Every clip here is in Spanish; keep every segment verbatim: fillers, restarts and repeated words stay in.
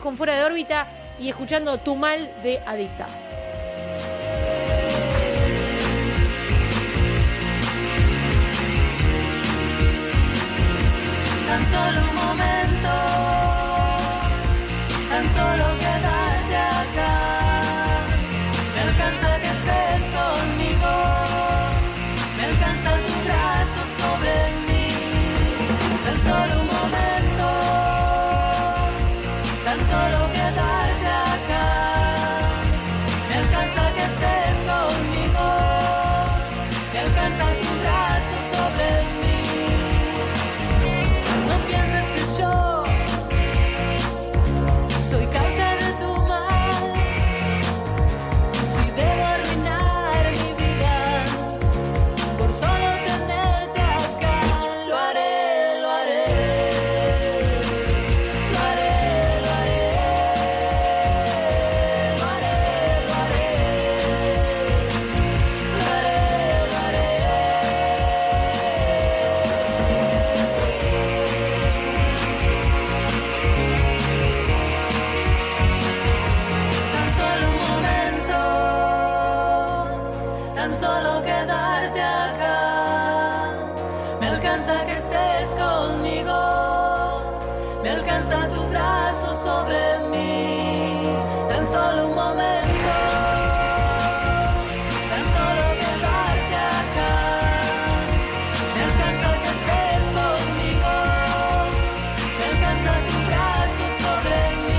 con Fuera de Órbita y escuchando Tu Mal de Adicta. Tan solo un momento, tan solo quedarte acá. Me alcanza que estés conmigo, me alcanza tu brazo sobre mí. Tan solo un momento, tan solo quedarte acá. Me alcanza que estés conmigo, me alcanza tu brazo sobre mí. No pienses que yo soy causa de tu mal, si debo arruinar mi vida por solo tenerte acá. Lo haré, lo haré, lo haré, lo haré, lo haré, lo haré, lo haré, lo haré. Tan solo un momento, tan solo quedarte acá. Me alcanza que estés conmigo, me alcanza tu brazo sobre mí. Tan solo un momento, tan solo quedarte acá. Me alcanza que estés conmigo, me alcanza tu brazo sobre mí.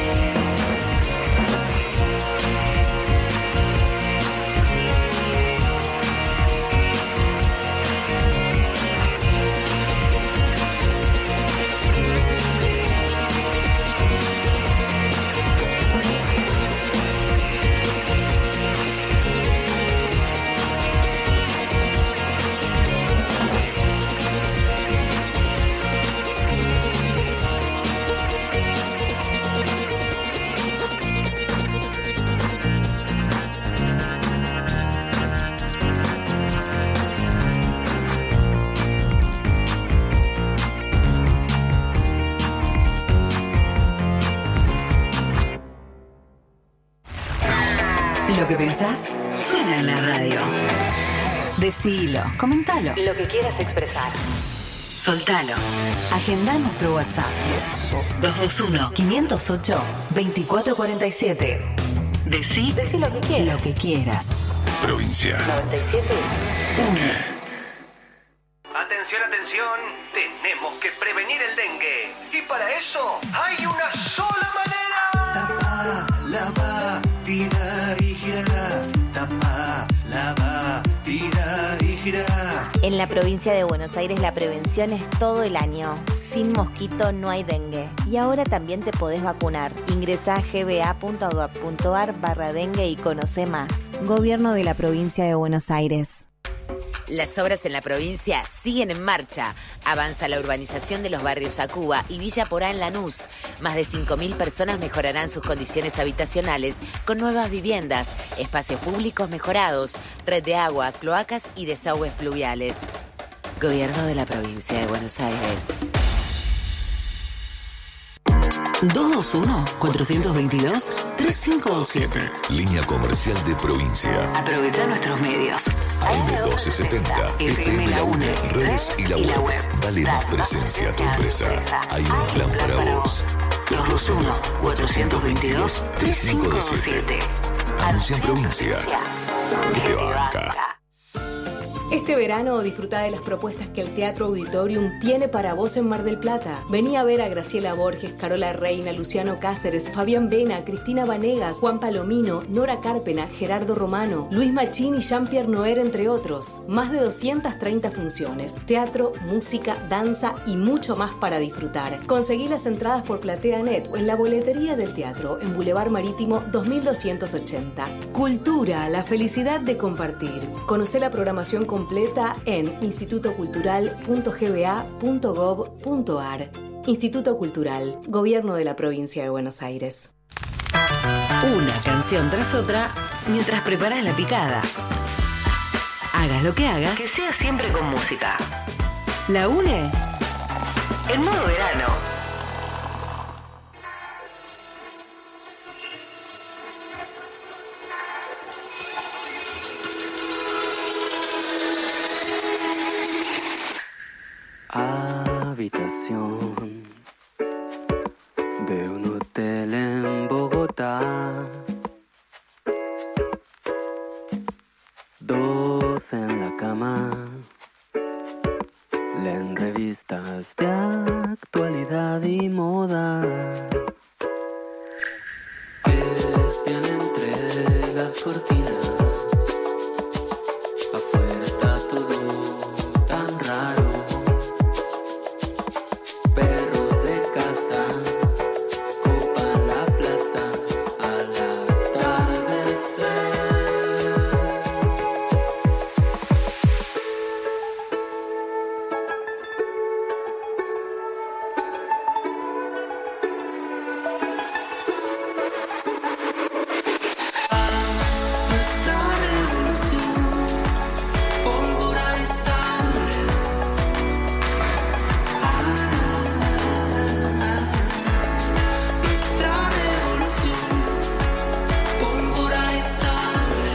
Lo que pensás suena en la radio. Decilo, comentalo. Lo que quieras expresar. Soltalo. Agendá nuestro WhatsApp. dos dos uno, cinco cero ocho, dos cuatro cuatro siete. Decí, Decí lo que quieras. Lo que quieras. Provincia noventa y siete uno. Atención, atención, tenemos que prevenir el dengue. Y para eso hay una sola manera. Tapa, lava, tira y gira. Tapa, lava, tira y gira. En la provincia de Buenos Aires la prevención es todo el año. Sin mosquito no hay dengue. Y ahora también te podés vacunar. Ingresá a gba.gov.ar barra dengue y conoce más. Gobierno de la provincia de Buenos Aires. Las obras en la provincia siguen en marcha. Avanza la urbanización de los barrios Acuba y Villa Porá en Lanús. Más de cinco mil personas mejorarán sus condiciones habitacionales con nuevas viviendas, espacios públicos mejorados, red de agua, cloacas y desagües pluviales. Gobierno de la provincia de Buenos Aires. dos dos uno, cuatro dos dos, tres cinco dos siete. Línea comercial de provincia. Aprovecha nuestros medios. A M doce setenta, F M La UNE, redes y la web. Dale más presencia a tu empresa. Hay un plan para vos. dos dos uno, cuatro dos dos, tres cinco dos siete. Anuncia en provincia. Que te banca. Este verano disfruta de las propuestas que el Teatro Auditorium tiene para vos en Mar del Plata. Vení a ver a Graciela Borges, Carola Reina, Luciano Cáceres, Fabián Vena, Cristina Vanegas, Juan Palomino, Nora Carpena, Gerardo Romano, Luis Machín y Jean-Pierre Noer, entre otros. Más de doscientas treinta funciones, teatro, música, danza y mucho más para disfrutar. Conseguí las entradas por PlateaNet o en la boletería del teatro en Boulevard Marítimo dos mil doscientos ochenta. Cultura, la felicidad de compartir. Conocé la programación completa en instituto cultural punto g b a punto gov punto a r. Instituto Cultural, Gobierno de la Provincia de Buenos Aires. Una canción tras otra mientras preparas la picada. Hagas lo que hagas, que sea siempre con música. La UNE en modo verano. un hotel en Bogotá. Dos en la cama, leen revistas de actualidad y moda. Espian entre las cortinas, afuera está todo tan raro. Perros de casa copan la plaza al atardecer. Nuestra revolución, pólvora y sangre. Nuestra revolución, pólvora y sangre.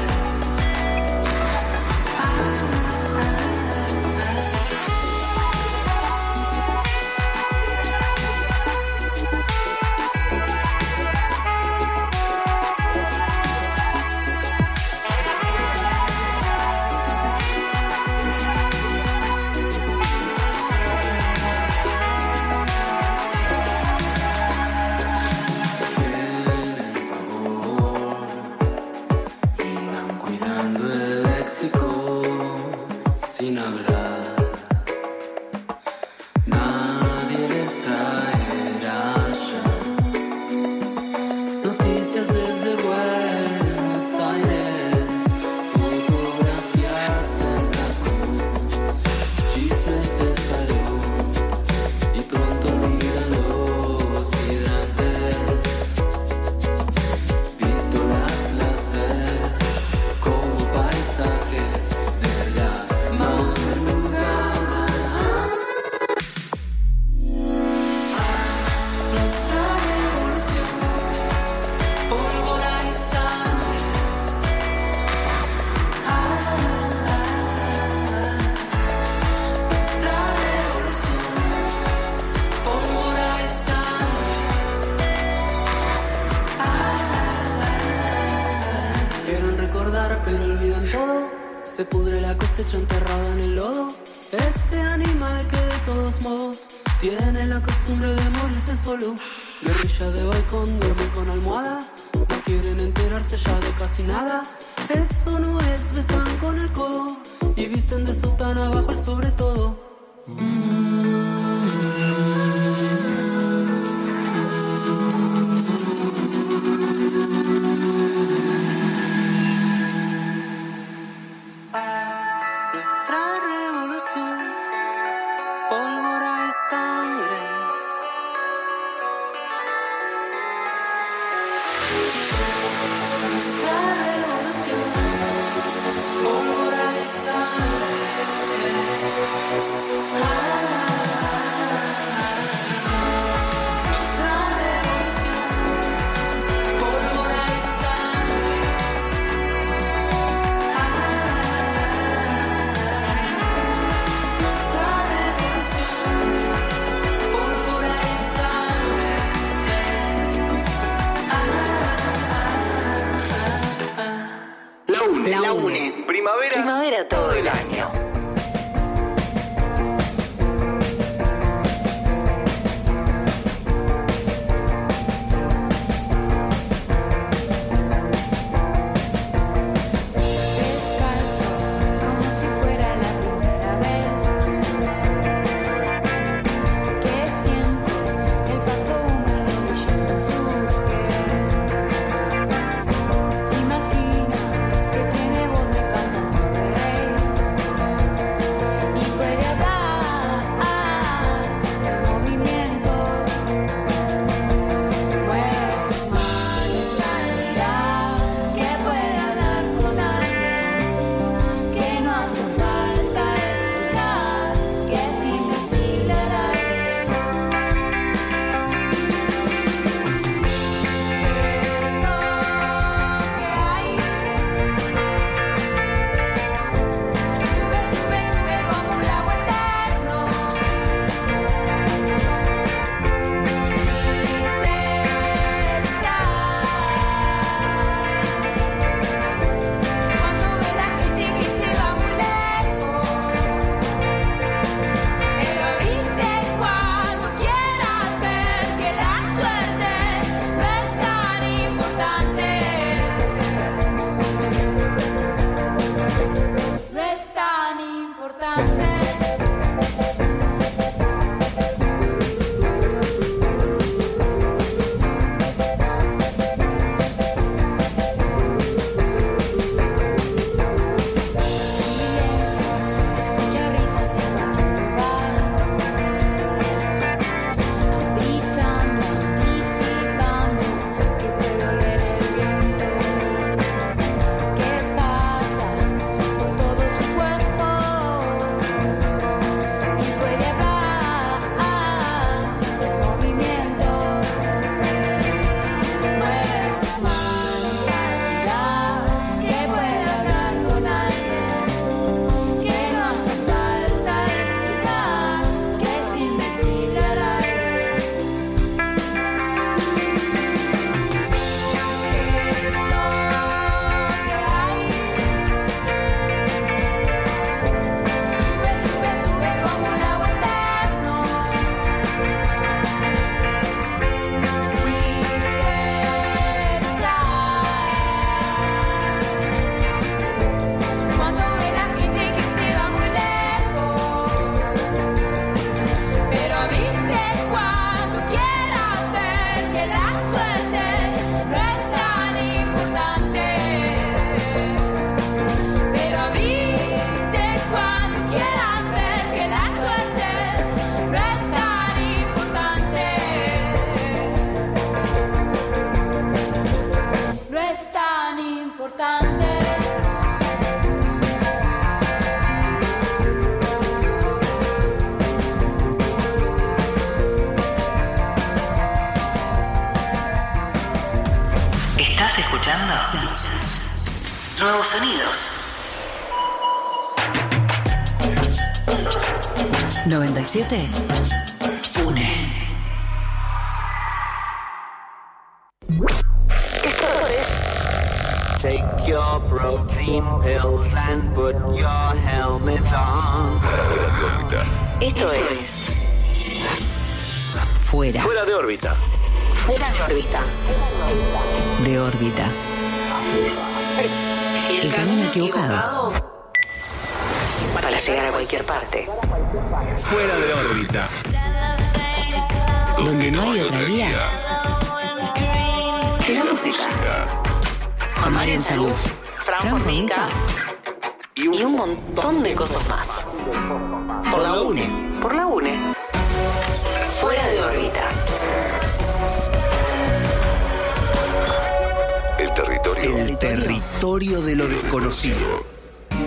Tienen pavor y van cuidando el léxico sin hablar. Nadie les traerá ya noticias desde Buenos Aires, fotografías en tacón, chismes de salón y pronto olvidan los hidrantes, pistolas láser como paisajes de la madrugada. Nuestra revolución, pólvora y sangre. Nuestra revolución, pólvora y sangre. Quieren recordar pero olvidan todo. Se pudre la cosecha enterrada en el lodo. Ese animal que de todos modos tiene la costumbre de morirse solo. Guerrilla de balcón, duermen con almohada. No quieren enterarse ya de casi nada. Eso no es, besan con el codo y visten de sotana bajo el sobre todo. Nuestra revolución, pólvora y sangre. Nuestra revolución, pólvora y sangre. Nuestra revolución, pólvora y sangre. Nuestra revolución, pólvora y sangre. La UNE. La UNE. Primavera. Primavera todo el año. Descalzo, como si fuera la primera vez que siente el pasto húmedo brillando en sus pies. Imagina que tiene voz de cantante de rey. ¿Estás escuchando? Nuevos sonidos. noventa y siete. Une. Take your protein pills and put your helmet on. Esto es Fuera. Fuera de órbita. Fuera de órbita. De órbita. El camino equivocado para llegar a cualquier parte. Fuera de órbita. Donde no hay otra vía que la música. Con Marian Salud, Fran Formica y un montón de cosas más. Por la UNE. Por la UNE. Fuera de órbita. El territorio. El territorio de lo desconocido.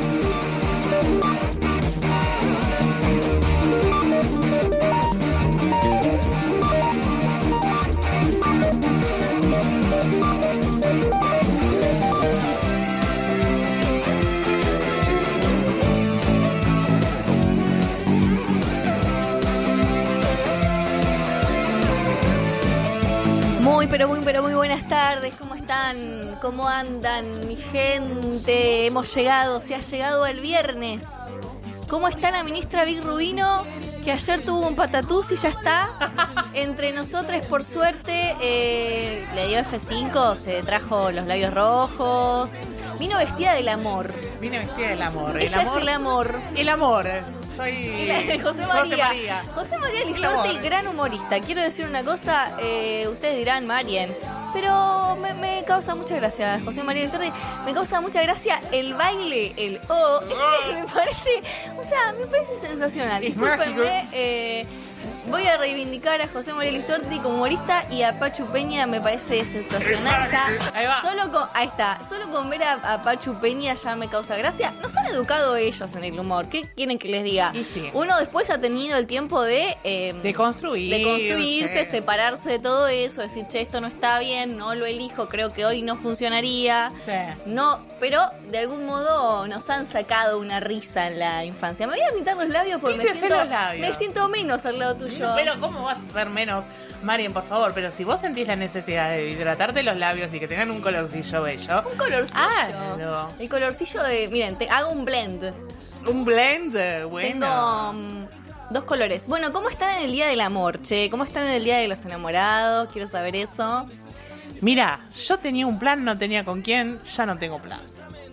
Muy, pero muy, pero muy buenas tardes. ¿Cómo están? ¿Cómo andan, mi gente? Hemos llegado, se ha llegado el viernes. ¿Cómo está la ministra Vic Rubino? Que ayer tuvo un patatús y ya está. Entre nosotras, por suerte, eh, le dio F cinco, se trajo los labios rojos. Vino vestida del amor. Vino vestida del amor. El Ella amor, es el amor. El amor. Soy José María. José María. José María Listorti, gran humorista. Quiero decir una cosa, eh, ustedes dirán Marien, pero me, me causa mucha gracia, José María Listorti, me causa mucha gracia el baile, el O, ese me parece, o sea, me parece sensacional. Es Discúlpenme, eh, voy a reivindicar a José María Listorti como humorista y a Pachu Peña me parece sensacional ya. Ahí va. Solo con, ahí está, solo con ver a, a Pachu Peña ya me causa gracia. Nos han educado ellos en el humor. ¿Qué quieren que les diga? Y sí. Uno después ha tenido el tiempo de eh, De construir, de construirse, sí. separarse de todo eso, decir, che, esto no está bien, no lo elijo, creo que hoy no funcionaría. Sí. No, pero de algún modo nos han sacado una risa en la infancia. Me voy a pintar los labios porque me Píntese siento, los labios. me siento menos al lado tuyo. Pero ¿cómo vas a ser menos? Marien, por favor, pero si vos sentís la necesidad de hidratarte los labios y que tengan un colorcillo bello. Un colorcillo. Hazlo. El colorcillo de, miren, te, hago un blend. Un blend, eh, bueno. Tengo um, dos colores. Bueno, ¿cómo están en el Día del Amor, che? ¿Cómo están en el Día de los Enamorados? Quiero saber eso. Mira, yo tenía un plan, no tenía con quién, ya no tengo plan.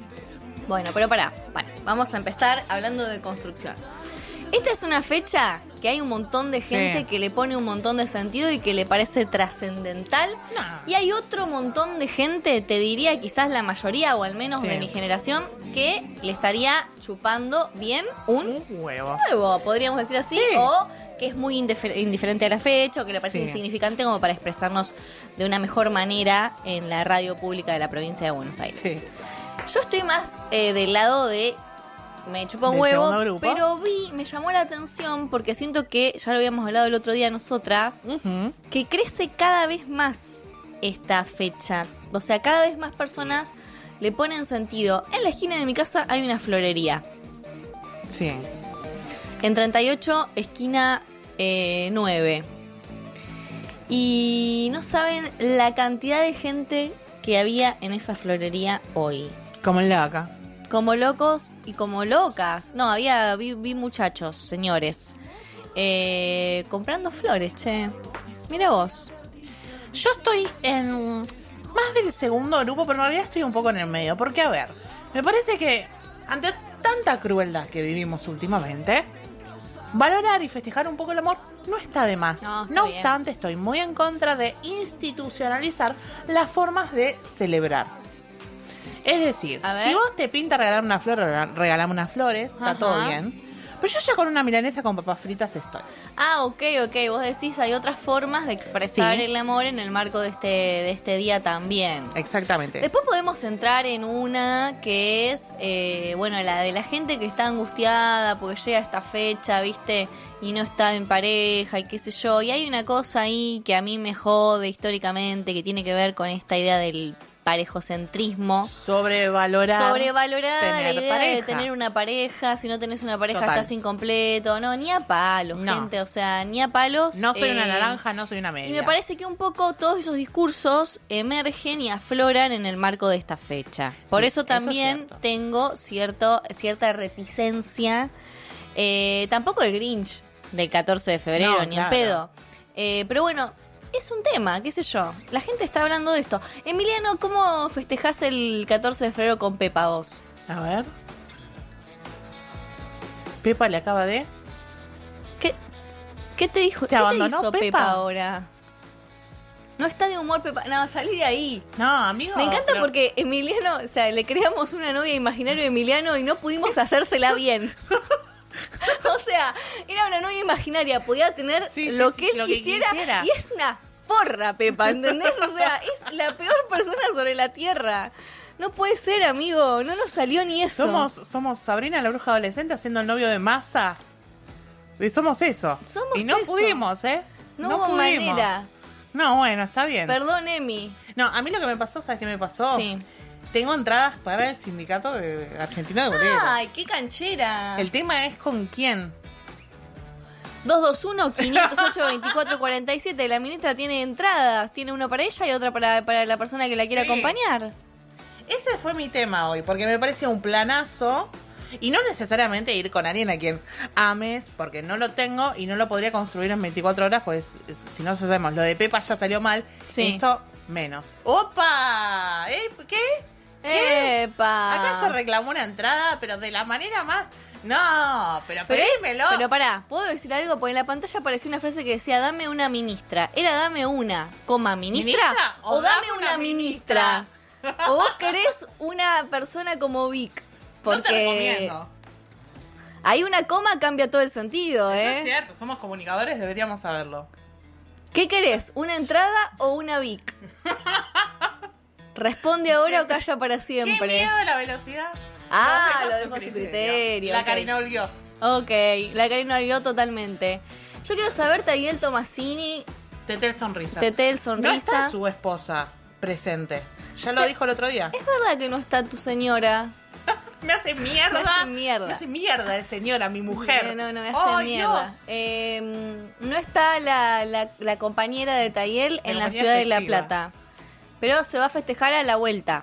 Bueno, pero pará, pará. Vamos a empezar hablando de construcción. Esta es una fecha que hay un montón de gente Sí. que le pone un montón de sentido y que le parece trascendental. No. Y hay otro montón de gente, te diría quizás la mayoría o al menos Sí. de mi generación, que le estaría chupando bien un Un huevo. huevo, podríamos decir así, Sí. o que es muy indifer- indiferente a la fecha o que le parece Sí. insignificante como para expresarnos de una mejor manera en la radio pública de la provincia de Buenos Aires. Sí. Yo estoy más eh, del lado de me chupa un ¿Del huevo, segundo grupo? pero vi, me llamó la atención porque siento que, ya lo habíamos hablado el otro día nosotras, Ujú. que crece cada vez más esta fecha. O sea, cada vez más personas le ponen sentido. En la esquina de mi casa hay una florería. Sí. En treinta y ocho, esquina eh, nueve. Y no saben la cantidad de gente que había en esa florería hoy. Como en la acá. Como locos y como locas. No, había, vi, vi muchachos, señores, eh, comprando flores, che. Mira vos. Yo estoy en más del segundo grupo, pero en realidad estoy un poco en el medio. Porque, a ver, me parece que ante tanta crueldad que vivimos últimamente, valorar y festejar un poco el amor no está de más. No, está No bien. obstante, estoy muy en contra de institucionalizar las formas de celebrar. Es decir, A ver. si vos te pinta regalar una flor, regalame unas flores, está Ajá. todo bien. Pero yo ya con una milanesa con papas fritas estoy. Ah, ok, ok. Vos decís hay otras formas de expresar Sí. el amor en el marco de este, de este día también. Exactamente. Después podemos entrar en una que es, eh, bueno, la de la gente que está angustiada porque llega esta fecha, ¿viste? Y no está en pareja y qué sé yo. Y hay una cosa ahí que a mí me jode históricamente que tiene que ver con esta idea del parejocentrismo. Sobrevalorada. Sobrevalorada la idea pareja. de tener una pareja. Si no tenés una pareja Total. estás incompleto. No, ni a palos, No. gente. O sea, ni a palos. No soy eh, una naranja, no soy una media. Y me parece que un poco todos esos discursos emergen y afloran en el marco de esta fecha. Por Sí, eso eso es también cierto. tengo cierto, cierta reticencia. Eh, tampoco el Grinch del catorce de febrero, No, ni claro. en pedo. Eh, pero bueno, es un tema, qué sé yo. La gente está hablando de esto. Emiliano, ¿cómo festejás el catorce de febrero con Pepa vos? A ver. Pepa le acaba de... ¿Qué, qué te dijo? ¿Te ¿Qué abandonó, te hizo Pepa? Pepa? ahora? No está de humor Pepa. No, salí de ahí. No, amigo. Me encanta pero- porque Emiliano, o sea, le creamos una novia imaginaria a Emiliano y no pudimos hacérsela bien. O sea, era una novia imaginaria, podía tener Sí, sí, lo sí, que él lo que quisiera, quisiera. y es una forra, Pepa, ¿entendés? O sea, es la peor persona sobre la tierra. No puede ser, amigo, no nos salió ni eso. Somos, somos Sabrina la bruja adolescente haciendo el novio de Massa. Y somos eso. Somos y no eso. pudimos, ¿eh? No hubo manera. No, bueno, está bien. Perdón, Emi. No, a mí lo que me pasó, ¿sabes qué me pasó? Sí. Tengo entradas para el sindicato de argentino de boleros. Ay, qué canchera. El tema es con quién. dos dos uno, cinco cero ocho, veinticuatro cuarenta y siete. La ministra tiene entradas. Tiene una para ella y otra para, para la persona que la quiera Sí. acompañar. Ese fue mi tema hoy, porque me parecía un planazo. Y no necesariamente ir con alguien a quien ames, porque no lo tengo y no lo podría construir en veinticuatro horas, pues si no sabemos, lo de Pepa ya salió mal. Sí. Esto menos. ¡Opa! ¿Eh? ¿Qué? ¿Qué? ¡Epa! Acá se reclamó una entrada, pero de la manera más... No, pero, Pero, es- pedímelo. pero pará, ¿puedo decir algo? Porque en la pantalla apareció una frase que decía, dame una ministra. ¿Era dame una, coma, ministra? ¿Ministra? ¿O, dame una, ministra? ¿O vos querés una persona como Vic? Porque No te recomiendo. hay una coma, cambia todo el sentido, Eso ¿eh? es cierto, somos comunicadores, deberíamos saberlo. ¿Qué querés? ¿Una entrada o una Vic? Responde ahora o calla para ¿Qué siempre. miedo de la velocidad? Ah, Lo lo dejo dejo a a su su criterio. La ok. Karina Olguió. Ok, la Karina olvidó totalmente. Yo quiero saber, Taguiel Tomasini, Tetel Sonrisa. Tetel No Sonrisas. está su esposa presente. Ya lo Se- dijo el otro día. Es verdad que no está tu señora. Me hace mierda. Me hace mierda. Me hace mierda el señora, mi mujer. No, no, no, me hace ¡Ay, mierda. Dios! Eh, no está la, la, la compañera de Taguiel en la compañera ciudad de La festiva. Plata. Pero se va a festejar a la vuelta.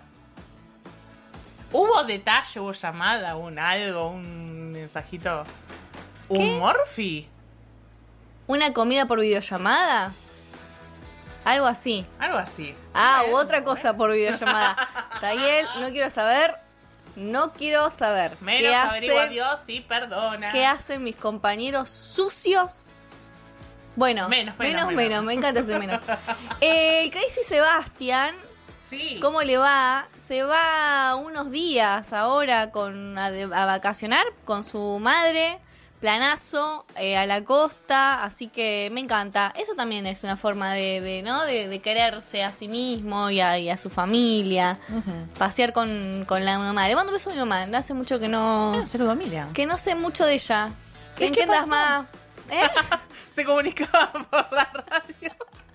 ¿Hubo detalle, hubo llamada, un algo, un mensajito? ¿Un morfi? ¿Una comida por videollamada? Algo así. Algo así. Ah, u Bueno, otra cosa por videollamada. Taguiel, no quiero saber. No quiero saber. Menos ¿Qué averigua hace- Dios y perdona. ¿Qué hacen mis compañeros sucios? Bueno, Menos, menos, menos, menos, menos. me encanta ese menos. Eh, el Crazy Sebastián, Sí. ¿cómo le va? Se va unos días ahora con a, de- a vacacionar con su madre, planazo, eh, a la costa, así que me encanta. Eso también es una forma de, de, ¿no? de, de quererse a sí mismo y a, y a su familia. Pasear con, con la mamá. Le mando un beso a mi mamá. Hace mucho que no... Ah, saludo a Miriam. Que no sé mucho de ella. ¿Qué- ¿En qué qué andas pasó? más? ¿Eh? Se comunicaba por la radio.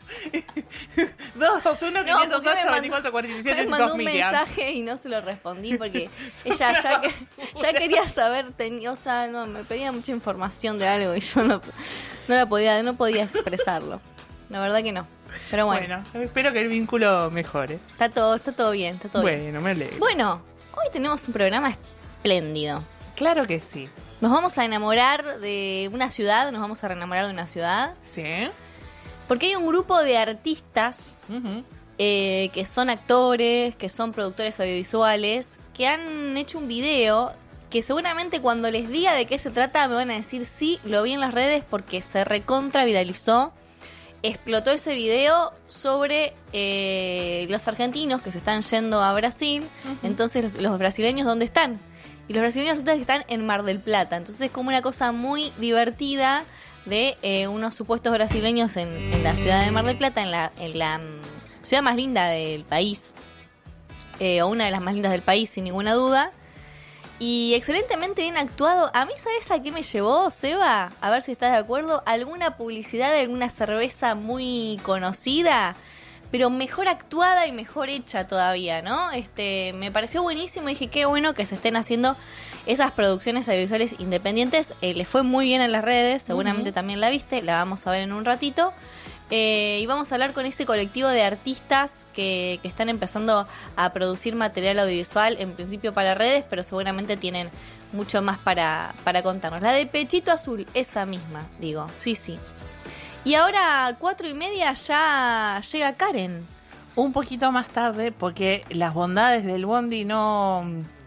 dos dos uno, No, quinientos porque me ocho, mandó- veinticuatro, cuarenta y siete Me si mandó sos un Miriam. mensaje y no se lo respondí porque ella ya, que, ya quería saber, tenía, o sea, no, me pedía mucha información de algo y yo no, no la podía, no podía expresarlo. La verdad que no. Pero bueno, Bueno, espero que el vínculo mejore. está todo, está todo bien, está todo bien. Bueno, me alegro. Bueno, hoy tenemos un programa espléndido. Claro que sí. Nos vamos a enamorar de una ciudad, nos vamos a enamorar de una ciudad. Sí. Porque hay un grupo de artistas Ujú. eh, que son actores, que son productores audiovisuales, que han hecho un video que seguramente cuando les diga de qué se trata me van a decir sí, lo vi en las redes porque se recontra viralizó. Explotó ese video sobre eh, los argentinos que se están yendo a Brasil. Entonces los, los brasileños, ¿dónde están? Y los brasileños resulta que están en Mar del Plata. Entonces es como una cosa muy divertida de eh, unos supuestos brasileños en, en la ciudad de Mar del Plata, en la, en la mm, ciudad más linda del país, eh, o una de las más lindas del país, sin ninguna duda. Y excelentemente bien actuado. A mí, ¿sabes a qué me llevó, Seba? A ver si estás de acuerdo. Alguna publicidad de alguna cerveza muy conocida. pero mejor actuada y mejor hecha todavía, ¿no? Este, me pareció buenísimo y dije, qué bueno que se estén haciendo esas producciones audiovisuales independientes. Eh, le fue muy bien en las redes, seguramente uh-huh. también la viste, la vamos a ver en un ratito. Eh, y vamos a hablar con ese colectivo de artistas que, que están empezando a producir material audiovisual, en principio para redes, pero seguramente tienen mucho más para, para contarnos. La de Pechito Azul, esa misma, digo, sí, sí. Y ahora, cuatro y media, ya llega Karen. Un poquito más tarde, porque las bondades del bondi no...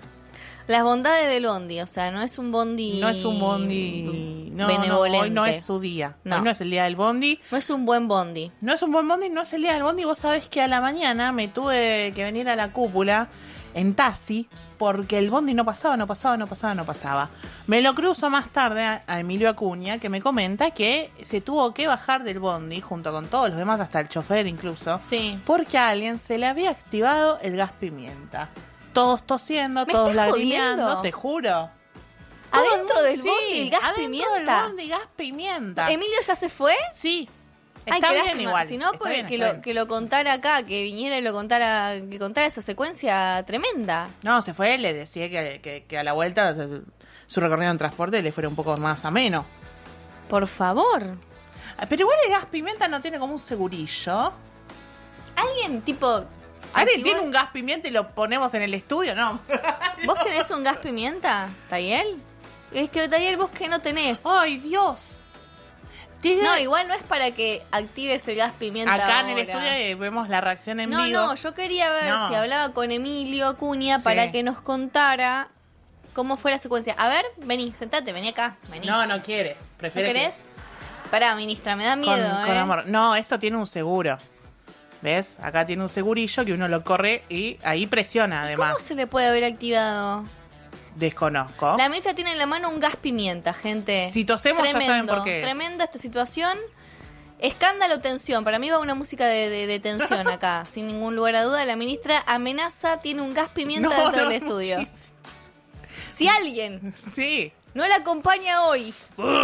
Las bondades del bondi, o sea, no es un bondi... No es un bondi... No, benevolente. No, hoy no es su día. No. Hoy no es el día del bondi. No es un buen bondi. No es un buen bondi, no es el día del bondi. Vos sabés que a la mañana me tuve que venir a la cúpula en taxi porque el bondi no pasaba, no pasaba, no pasaba, no pasaba. Me lo cruzo más tarde a, a Emilio Acuña, que me comenta que se tuvo que bajar del bondi junto con todos los demás, hasta el chofer incluso, sí. porque a alguien se le había activado el gas pimienta. Todos tosiendo, ¿Me todos estás lagrimeando, jodiendo? te juro. ¿Adentro del sí, bondi el gas adentro pimienta? del bondi gas pimienta. ¿Emilio ya se fue? Sí. Ay, Está qué bien lástima. igual. Si no, pues bien, que, está lo, bien. que lo contara acá, que viniera y lo contara, que contara esa secuencia tremenda. No, se fue, le decía que, que, que a la vuelta su, su recorrido en transporte le fuera un poco más ameno. Por favor. Pero igual el gas pimienta no tiene como un segurillo. Alguien tipo... ¿Alguien activó... tiene un gas pimienta y lo ponemos en el estudio? No. ¿Vos tenés un gas pimienta, Tayel? Es que, Tayel, vos que no tenés. ¡Ay, Dios! ¿Tiene... No, igual no es para que actives el gas pimienta Acá ahora. en el estudio eh, vemos la reacción en no, vivo. No, no, yo quería ver no. si hablaba con Emilio Acuña Sí. para que nos contara cómo fue la secuencia. A ver, vení, sentate, vení acá. Vení. No, no quiere. Prefiere ¿No querés? que... Pará, ministra, me da miedo, con, ¿eh? con amor. No, esto tiene un seguro. ¿Ves? Acá tiene un segurillo que uno lo corre y ahí presiona, además. ¿Cómo se le puede haber activado? Desconozco. La ministra tiene en la mano un gas pimienta, gente. Si tosemos Tremendo, ya saben por qué es. Tremenda esta situación. Escándalo, tensión. Para mí va una música de, de, de tensión acá. Sin ningún lugar a duda, la ministra amenaza, tiene un gas pimienta No, dentro no, del estudio. muchísimo. Si alguien Sí. no la acompaña hoy,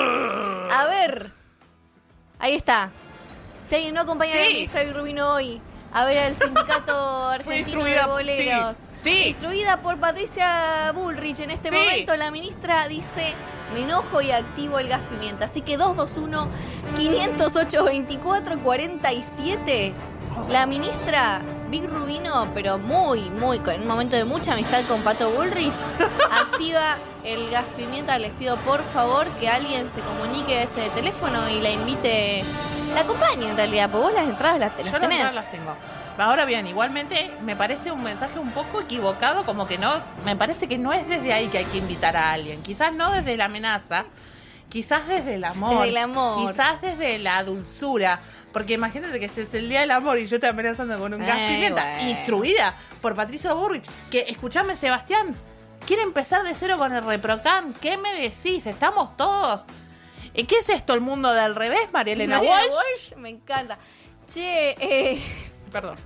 a ver, ahí está. Si alguien no acompaña Sí. a la ministra Vic Rubino hoy, a ver al sindicato argentino de instruida- boleros, sí, sí. instruida por Patricia Bullrich. En este Sí. momento la ministra dice: me enojo y activo el gas pimienta. Así que dos dos uno, quinientos ocho, veinticuatro cuarenta y siete. La ministra Vic Rubino, pero muy, muy, en un momento de mucha amistad con Pato Bullrich, activa el gas pimienta. Les pido por favor que alguien se comunique a ese teléfono y la invite, la acompañe en realidad, porque vos las entradas las, las Yo las tenés. entradas las tengo. Ahora bien, igualmente me parece un mensaje un poco equivocado, como que no, me parece que no es desde ahí que hay que invitar a alguien. Quizás no desde la amenaza, quizás desde el amor. Desde el amor. Quizás desde la dulzura. Porque imagínate que ese es el día del amor y yo estoy amenazando con un gas Ay, pimienta. bueno. Instruida por Patricia Bullrich. Que, escuchame, Sebastián, quiere empezar de cero con el ReproCam. ¿Qué me decís? ¿Estamos todos? ¿Eh, ¿Qué es esto, el mundo del revés, María Elena Mariana Walsh? Walsh, me encanta. Che, eh... Perdón.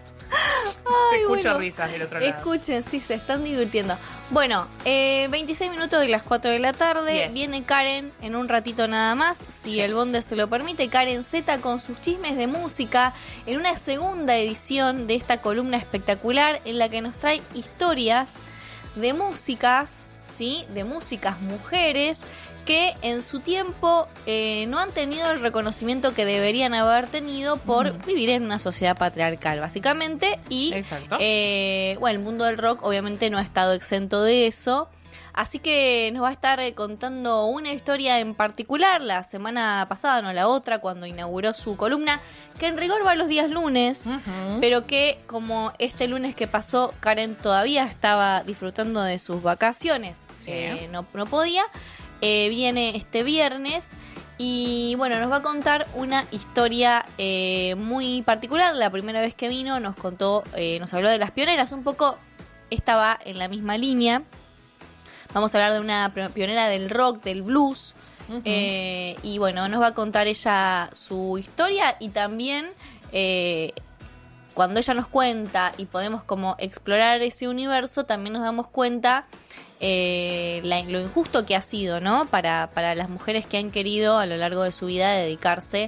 Ay, Escucho bueno. risas del otro lado. Escuchen, sí, se están divirtiendo. Bueno, eh, veintiséis minutos de las cuatro de la tarde. Yes. Viene Karen en un ratito nada más, si Yes. el bonde se lo permite. Karen Z con sus chismes de música en una segunda edición de esta columna espectacular en la que nos trae historias de músicas, ¿sí? De músicas mujeres que en su tiempo eh, no han tenido el reconocimiento que deberían haber tenido por Mm. vivir en una sociedad patriarcal, básicamente. Y Exacto. eh, bueno, el mundo del rock obviamente no ha estado exento de eso. Así que nos va a estar eh, contando una historia en particular la semana pasada, no la otra, cuando inauguró su columna, que en rigor va los días lunes, Ujú. pero que como este lunes que pasó, Karen todavía estaba disfrutando de sus vacaciones, Sí. eh, no, no podía. Eh, viene este viernes y bueno, nos va a contar una historia eh, muy particular. La primera vez que vino nos contó, eh, nos habló de las pioneras, un poco esta va en la misma línea. Vamos a hablar de una pionera del rock, del blues. Ujú. eh, y bueno, nos va a contar ella su historia y también eh, cuando ella nos cuenta y podemos como explorar ese universo, también nos damos cuenta eh, la, lo injusto que ha sido, ¿no? Para, para las mujeres que han querido a lo largo de su vida dedicarse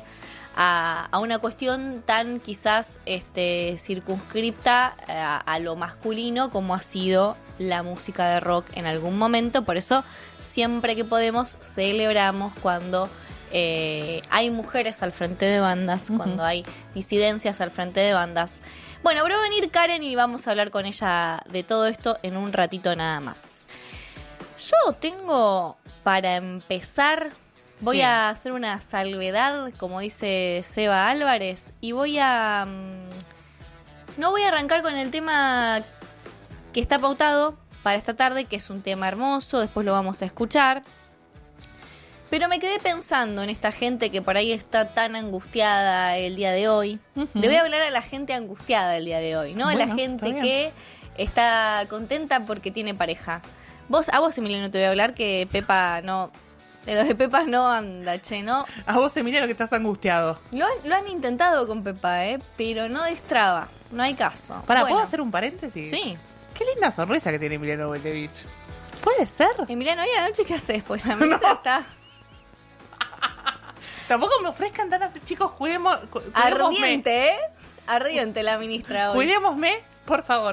a, a una cuestión tan quizás este, circunscripta a, a lo masculino como ha sido la música de rock en algún momento. Por eso siempre que podemos celebramos cuando eh, hay mujeres al frente de bandas, uh-huh. cuando hay disidencias al frente de bandas. Bueno, pero va a venir Karen y vamos a hablar con ella de todo esto en un ratito nada más. Yo tengo, para empezar, voy sí. a hacer una salvedad, como dice Seba Álvarez, y voy a... No voy a arrancar con el tema que está pautado para esta tarde, que es un tema hermoso, después lo vamos a escuchar. Pero me quedé pensando en esta gente que por ahí está tan angustiada el día de hoy. Uh-huh. Le voy a hablar a la gente angustiada el día de hoy, ¿no? Bueno, a la gente que está contenta porque tiene pareja. Vos, a vos, Emiliano, te voy a hablar que Pepa no... De los de Pepa no anda, che, ¿no? A vos, Emiliano, que estás angustiado. Lo han, lo han intentado con Pepa, ¿eh? Pero no destraba. No hay caso. Para, bueno, ¿puedo hacer un paréntesis? Sí. Qué linda sonrisa que tiene Emiliano Belevich. ¿Puede ser? Emiliano, ¿y a la noche qué haces? Pues la ministra no. está... Tampoco me ofrezcan tan así, chicos, cuidemos... Cu Ardiente, ¿eh? Ardiente la ministra hoy. Cuidémosme, por favor.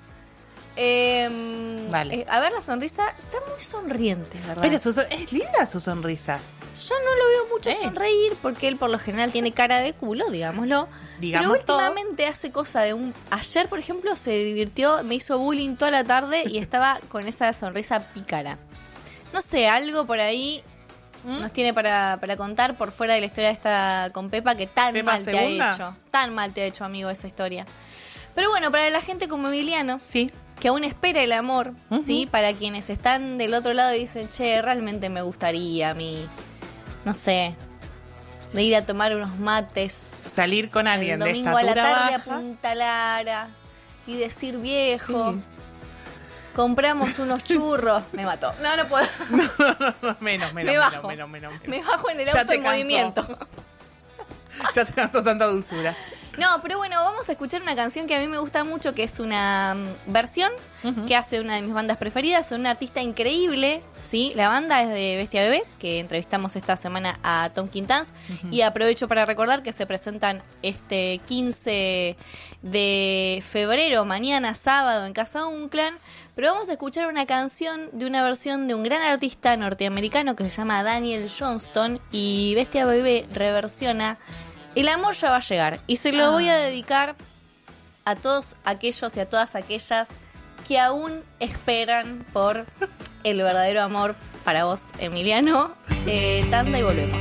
Eh, vale. eh, a ver, la sonrisa está muy sonriente, ¿verdad? Pero su, es linda su sonrisa. Yo no lo veo mucho eh. sonreír porque él por lo general tiene cara de culo, digámoslo. Digamos Pero últimamente todo. hace cosa de un... Ayer, por ejemplo, se divirtió, me hizo bullying toda la tarde y estaba con esa sonrisa pícara. No sé, algo por ahí ¿Mm? nos tiene para, para contar por fuera de la historia de esta con Pepa que tan Pepa mal segunda. te ha hecho. Tan mal te ha hecho, amigo, esa historia. Pero bueno, para la gente como Emiliano... Sí. Que aún espera el amor, uh-huh. ¿sí? Para quienes están del otro lado y dicen, che, realmente me gustaría a mí, no sé, de ir a tomar unos mates. Salir con alguien de estatura baja. El domingo a la tarde baja. a Punta Lara y decir, viejo, sí. compramos unos churros. Me mató. No, no puedo. No, no, no, no menos, menos, me menos, bajo. menos, menos, menos. Me bajo en el auto en movimiento. Ya te cansó tanta dulzura. No, pero bueno, vamos a escuchar una canción que a mí me gusta mucho, que es una um, versión uh-huh. que hace una de mis bandas preferidas, son una artista increíble, ¿sí? La banda es de Bestia Bebé, que entrevistamos esta semana a Tom Quintans, uh-huh. y aprovecho para recordar que se presentan este quince de febrero, mañana sábado, en Casa Unclan, pero vamos a escuchar una canción de una versión de un gran artista norteamericano que se llama Daniel Johnston, y Bestia Bebé reversiona El amor ya va a llegar, y se lo ah. voy a dedicar a todos aquellos y a todas aquellas que aún esperan por el verdadero amor. Para vos, Emiliano. Eh, tanda y volvemos.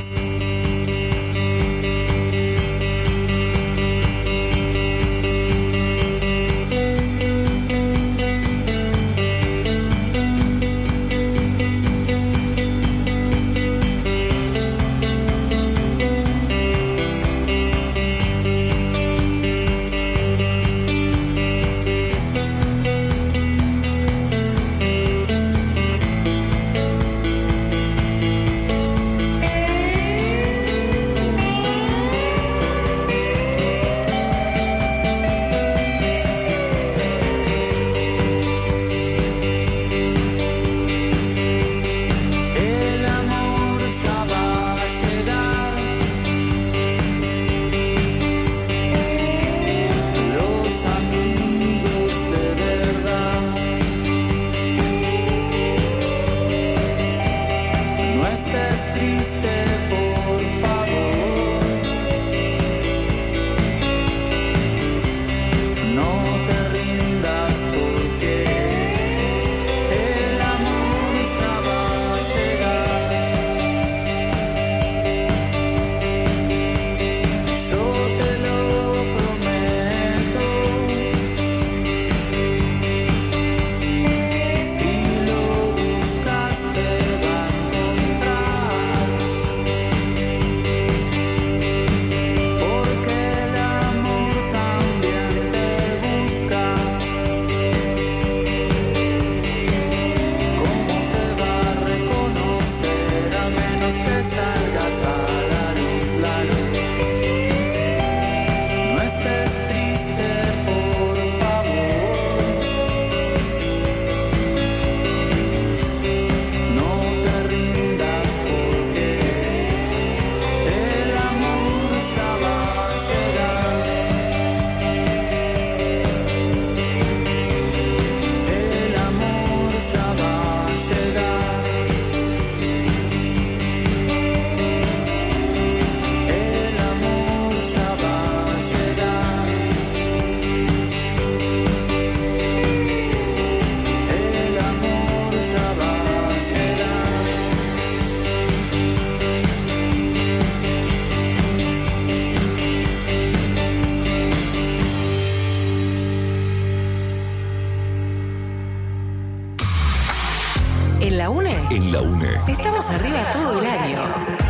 ¿En la UNE? En la UNE. Estamos arriba todo el año.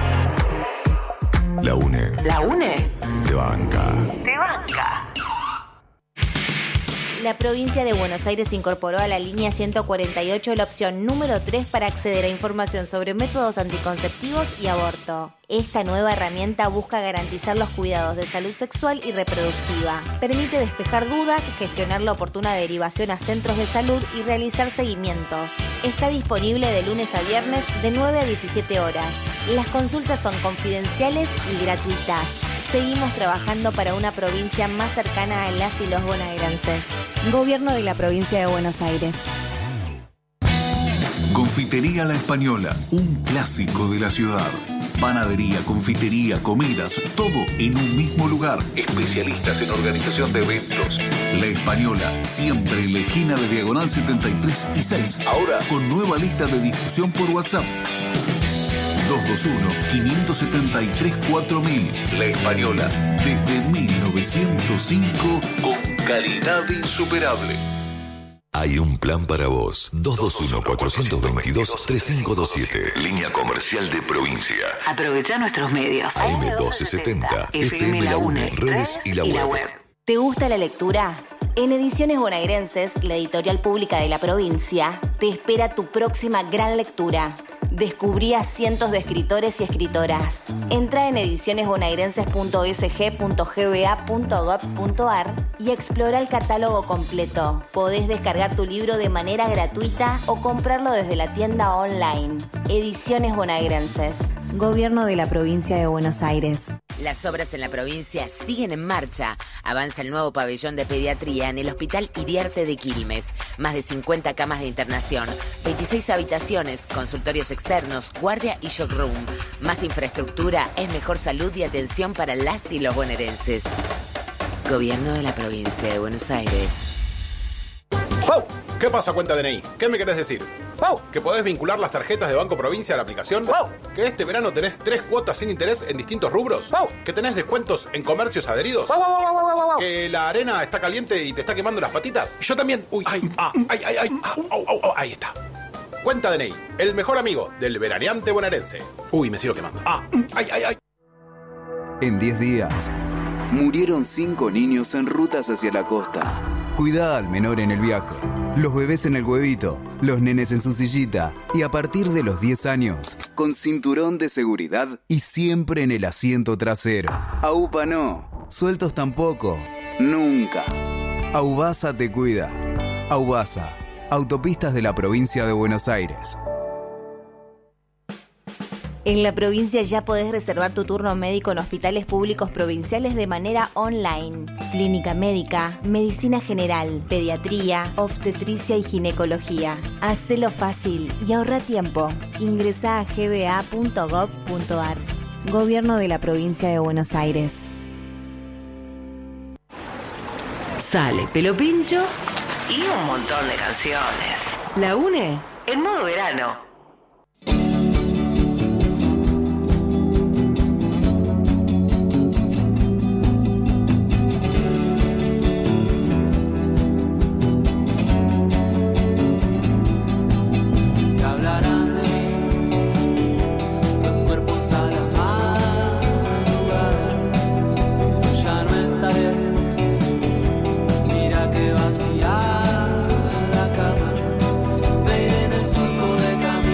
La UNE. ¿La UNE? Te banca. Te banca. La provincia de Buenos Aires incorporó a la línea ciento cuarenta y ocho la opción número tres para acceder a información sobre métodos anticonceptivos y aborto. Esta nueva herramienta busca garantizar los cuidados de salud sexual y reproductiva. Permite despejar dudas, gestionar la oportuna derivación a centros de salud y realizar seguimientos. Está disponible de lunes a viernes de nueve a diecisiete horas. Las consultas son confidenciales y gratuitas. Seguimos trabajando para una provincia más cercana a las y los bonaerenses. Gobierno de la provincia de Buenos Aires. Confitería La Española, un clásico de la ciudad. Panadería, confitería, comidas, todo en un mismo lugar. Especialistas en organización de eventos. La Española, siempre en la esquina de Diagonal setenta y tres y seis. Ahora con nueva lista de discusión por WhatsApp. dos dos uno, cinco siete tres, cuatro mil. La Española, desde mil novecientos cinco, con calidad insuperable. Hay un plan para vos. dos dos uno, cuatro dos dos, tres cinco dos siete. Línea comercial de provincia. Aprovecha nuestros medios. A M doce setenta, F M La UNE, redes y la web. ¿Te gusta la lectura? En Ediciones Bonaerenses, la editorial pública de la provincia, te espera tu próxima gran lectura. Descubrí a cientos de escritores y escritoras. Entra en ediciones bonaerenses punto e s g punto g b a punto gov punto a r y explora el catálogo completo. Podés descargar tu libro de manera gratuita o comprarlo desde la tienda online. Ediciones Bonaerenses. Gobierno de la provincia de Buenos Aires. Las obras en la provincia siguen en marcha. Avanza el nuevo pabellón de pediatría en el Hospital Iriarte de Quilmes. Más de cincuenta camas de internación, veintiséis habitaciones, consultorios externos, guardia y shock room. Más infraestructura es mejor salud y atención para las y los bonaerenses. Gobierno de la provincia de Buenos Aires. ¡Pau! ¿Qué pasa, cuenta D N I? ¿Qué me querés decir? ¡Pau! ¿Que podés vincular las tarjetas de Banco Provincia a la aplicación? ¡Pau! ¿Que este verano tenés tres cuotas sin interés en distintos rubros? ¡Pau! ¿Que tenés descuentos en comercios adheridos? ¡Pau, pau, pau, pau, pau! ¿Que la arena está caliente y te está quemando las patitas? Yo también. Uy, ay, ah, ay, ay, ay, ah, au, au, au, ahí está. Cuenta D N I, el mejor amigo del veraneante bonaerense. Uy, me sigo quemando. Ah, ay, ay, ay. En diez días, murieron cinco niños en rutas hacia la costa. Cuidá al menor en el viaje. Los bebés en el huevito, los nenes en su sillita y a partir de los diez años, con cinturón de seguridad y siempre en el asiento trasero. AUPA no, sueltos tampoco, nunca. Aubasa te cuida. Aubasa, autopistas de la provincia de Buenos Aires. En la provincia ya podés reservar tu turno médico en hospitales públicos provinciales de manera online. Clínica médica, medicina general, pediatría, obstetricia y ginecología. Hacelo fácil y ahorra tiempo. Ingresá a g b a punto gov punto a r. Gobierno de la provincia de Buenos Aires. Sale Pelo Pincho y un montón de canciones. La UNE en modo verano. Vacía la cama, me iré en el surco de cama.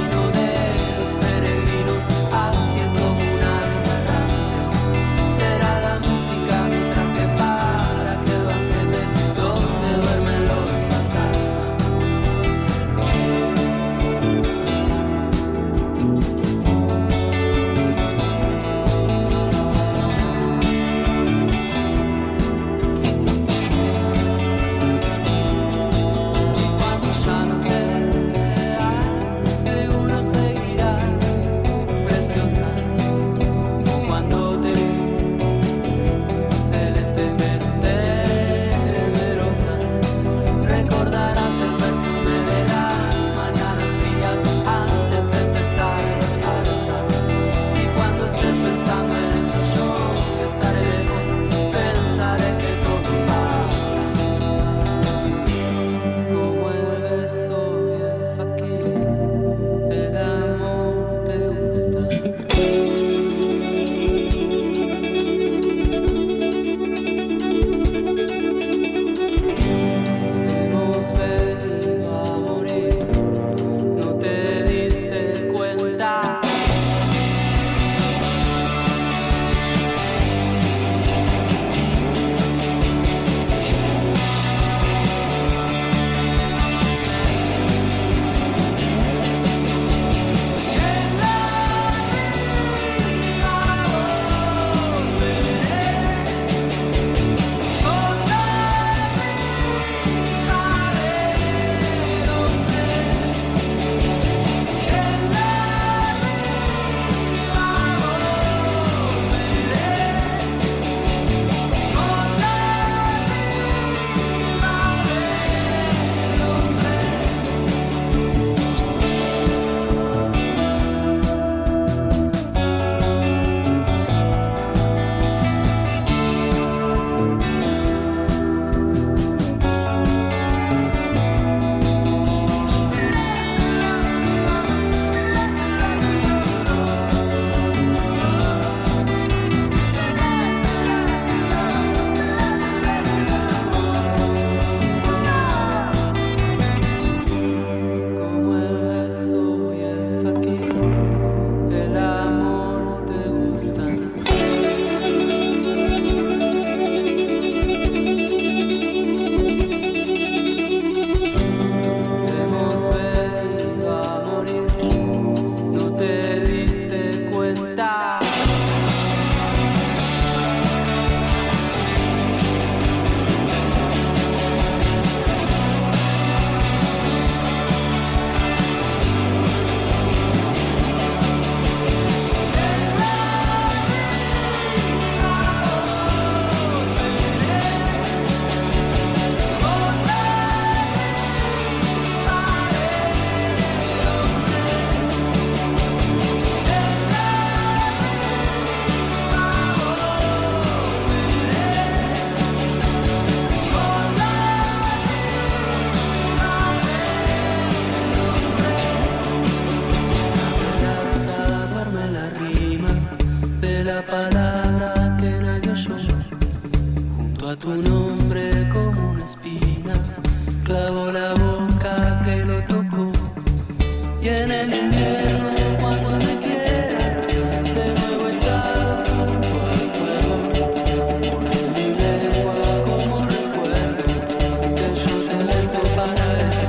clavó la boca que lo tocó. Y en el invierno cuando me quieras, de nuevo echarlo junto al fuego. Morder mi lengua como recuerdo que yo te beso para eso.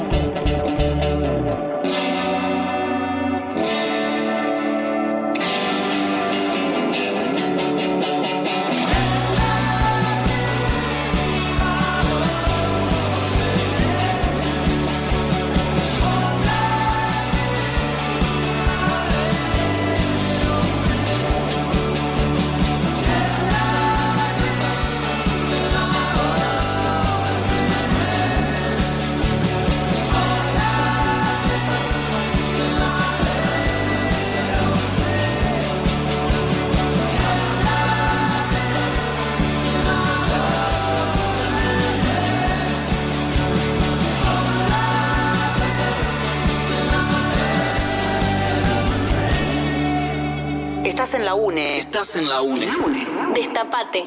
Estás en la UNE. Estás en la UNE. Destapate.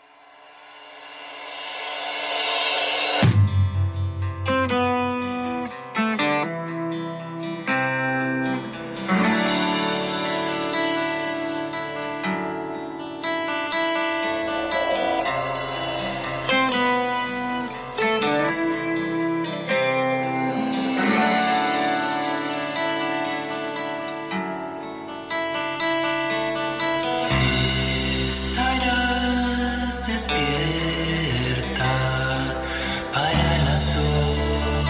Estarás despierta para las dos.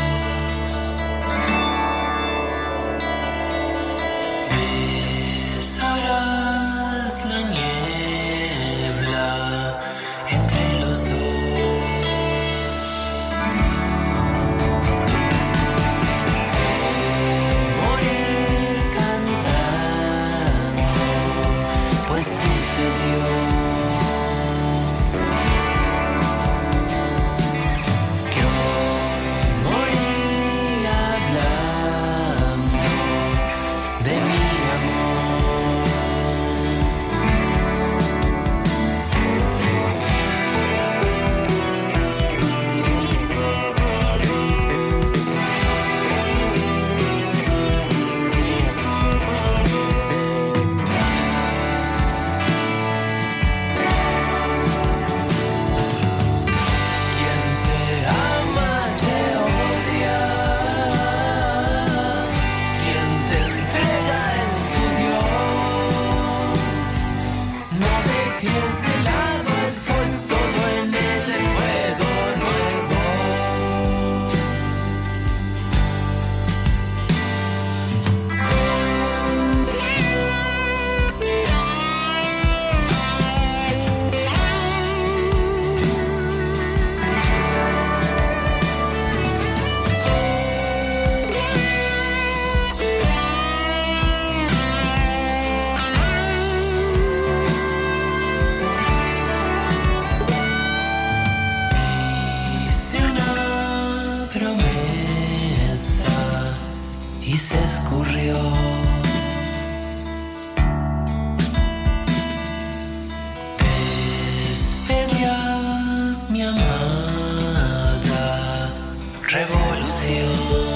Besarás la niebla entre los dos. Morir cantando, pues sucedió. Que hoy morí hablando de mi amor. Quien te ama te odia, quien te entrega es tu Dios. No dejes de lado el sol, todo en él es fuego nuevo. Hice una promesa y se escurrió. Despedí a mi amada revolución.